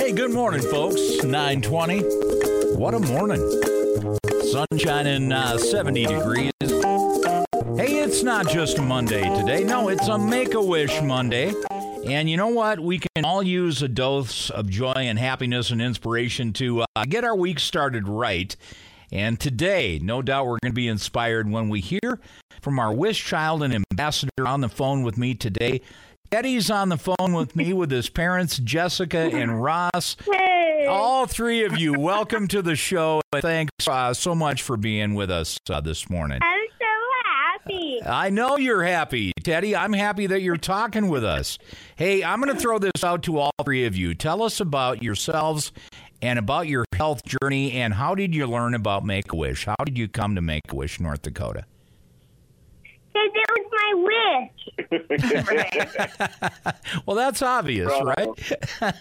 Hey, good morning, folks. 9:20. What a morning. Sunshine and 70 degrees. Hey, it's not just a Monday today. No, it's a Make-A-Wish Monday. And you know what? We can all use a dose of joy and happiness and inspiration to get our week started right. And today, no doubt we're going to be inspired when we hear from our wish child and ambassador on the phone with me today. Teddy's on the phone with me with his parents, Jessica and Ross. Hey. All three of you, welcome to the show. Thanks so much for being with us this morning. I'm so happy. I know you're happy, Teddy. I'm happy that you're talking with us. Hey, I'm going to throw this out to all three of you. Tell us about yourselves and about your health journey, and how did you learn about Make-A-Wish? How did you come to Make-A-Wish, North Dakota? Because it was my wish. Well, that's obvious, right?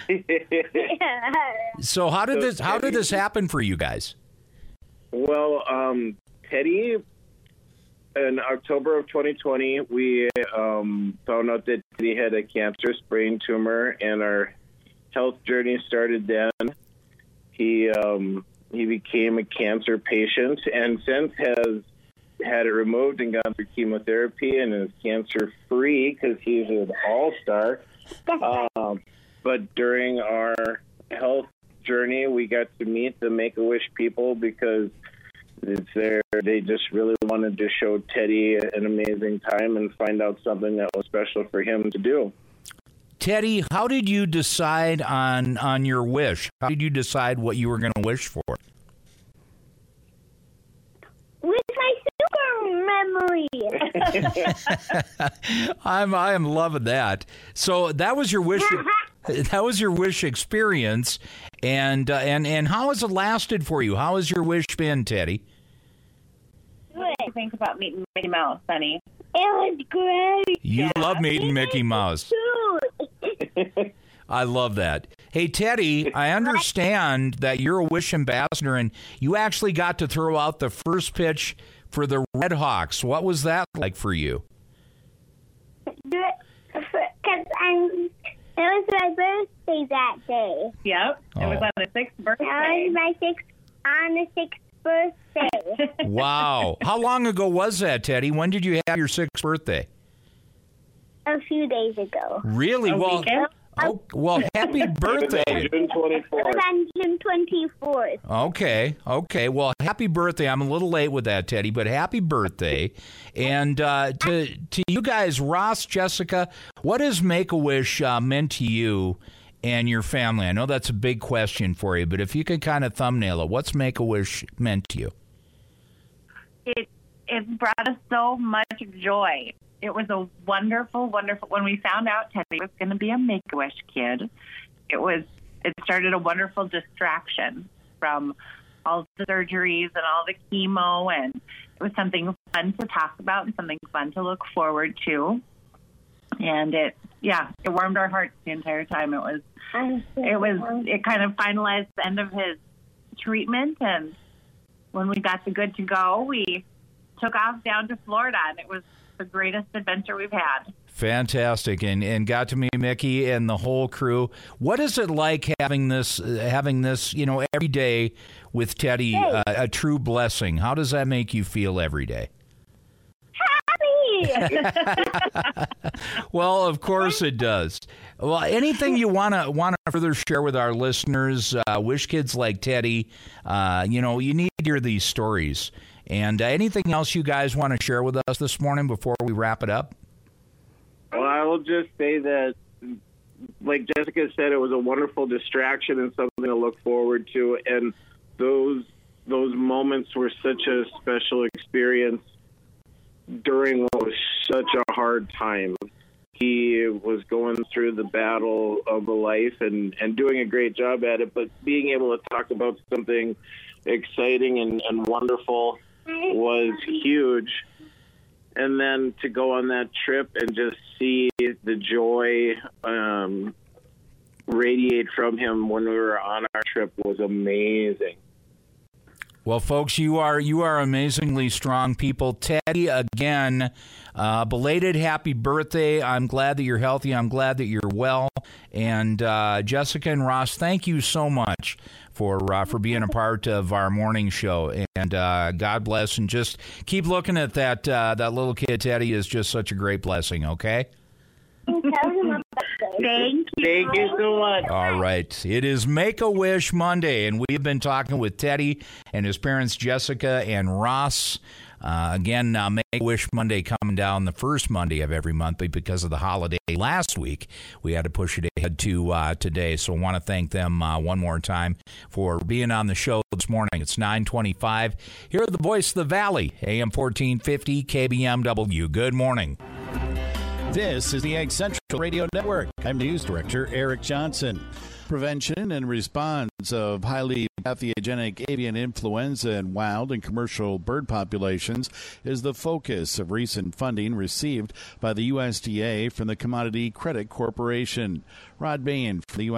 So how did this happen for you guys? Well, Teddy, in October of 2020, we found out that Teddy had a cancerous brain tumor, and our health journey started then. He became a cancer patient, and since has had it removed and gone through chemotherapy and is cancer-free because he's an all-star. But during our health journey, we got to meet the Make-A-Wish people because they just really wanted to show Teddy an amazing time and find out something that was special for him to do. Teddy, how did you decide on your wish? How did you decide what you were going to wish for? With my super memory. I am loving that. So that was your wish. That was your wish experience, and how has it lasted for you? How has your wish been, Teddy? What do you think about meeting Mickey Mouse, Sonny? It was great. You love meeting Mickey Mouse. I love that. Hey, Teddy, I understand that you're a Wish ambassador, and you actually got to throw out the first pitch for the Red Hawks. What was that like for you? Because it was my birthday that day. Yep. It was on the 6th birthday. It was on the 6th birthday. Wow. How long ago was that, Teddy? When did you have your 6th birthday? A few days ago. Really? Well, happy birthday. June 24th. It was on June 24th. Okay. Well, happy birthday. I'm a little late with that, Teddy, but happy birthday. And to you guys, Ross, Jessica, what has Make-A-Wish meant to you and your family? I know that's a big question for you, but if you could kind of thumbnail it, what's Make-A-Wish meant to you? It brought us so much joy. It was a wonderful, when we found out Teddy was going to be a Make-A-Wish kid, it started a wonderful distraction from all the surgeries and all the chemo, and it was something fun to talk about and something fun to look forward to. And it warmed our hearts the entire time. It kind of finalized the end of his treatment, and when we got the good to go, we took off down to Florida, and it was the greatest adventure we've had. Fantastic, and got to meet Mickey and the whole crew. What is it like having this, every day with Teddy, a true blessing? How does that make you feel every day? Happy. Well, of course it does. Well, anything you want to further share with our listeners, wish kids like Teddy, you need to hear these stories. And anything else you guys want to share with us this morning before we wrap it up? Well, I will just say that, like Jessica said, it was a wonderful distraction and something to look forward to. And those moments were such a special experience during what was such a hard time. He was going through the battle of a life and doing a great job at it, but being able to talk about something exciting and wonderful was huge. And then to go on that trip and just see the joy radiate from him when we were on our trip was amazing. Well, folks, you are amazingly strong people. Teddy, again, belated happy birthday. I'm glad that you're healthy. I'm glad that you're well. And Jessica and Ross, thank you so much for being a part of our morning show. And God bless. And just keep looking at that little kid. Teddy is just such a great blessing, okay? Thank you. Thank you so much. All right. It is Make-A-Wish Monday, and we've been talking with Teddy and his parents, Jessica and Ross. Again, Make-A-Wish Monday coming down the first Monday of every month, but because of the holiday last week, we had to push it ahead to today. So I want to thank them one more time for being on the show this morning. It's 9:25. Here at the Voice of the Valley, AM 1450 KBMW. Good morning. This is the Ag Central Radio Network. I'm News Director Eric Johnson. Prevention and response of highly pathogenic avian influenza in wild and commercial bird populations is the focus of recent funding received by the USDA from the Commodity Credit Corporation. Rod Bain from the